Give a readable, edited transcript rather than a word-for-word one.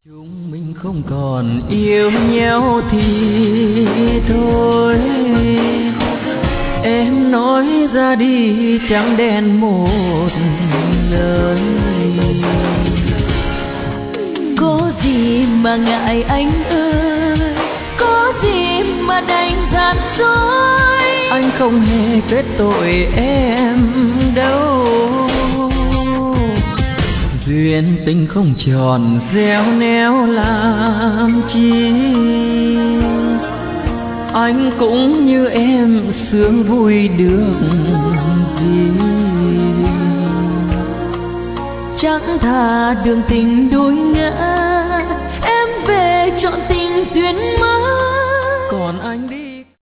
Chúng mình không còn yêu nhau thì thôi, em nói ra đi trắng đen một lời. Có gì mà ngại anh ơi, có gì mà đành gian dối. Anh không hề kết tội em đâu, duyên tình không tròn gieo néo làm chi. Anh cũng như em sướng vui được gì, chẳng thà đường tình đôi ngã, em về chọn tình duyên